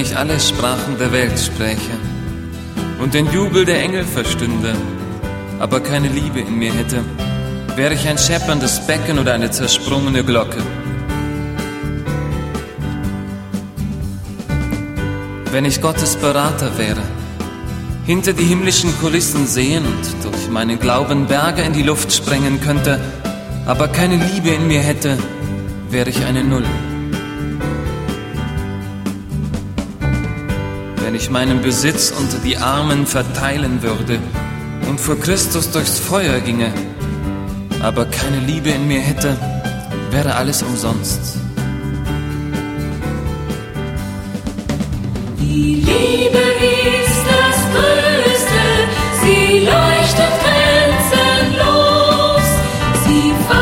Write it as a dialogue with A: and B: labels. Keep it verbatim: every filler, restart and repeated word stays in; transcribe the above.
A: ich alle Sprachen der Welt spräche und den Jubel der Engel verstünde, aber keine Liebe in mir hätte, wäre ich ein schepperndes Becken oder eine zersprungene Glocke. Wenn ich Gottes Berater wäre, hinter die himmlischen Kulissen sehen und durch meinen Glauben Berge in die Luft sprengen könnte, aber keine Liebe in mir hätte, wäre ich eine Null. Wenn ich meinen Besitz unter die Armen verteilen würde und vor Christus durchs Feuer ginge, aber keine Liebe in mir hätte, wäre alles umsonst.
B: Die Liebe ist das Größte, sie leuchtet grenzenlos, sie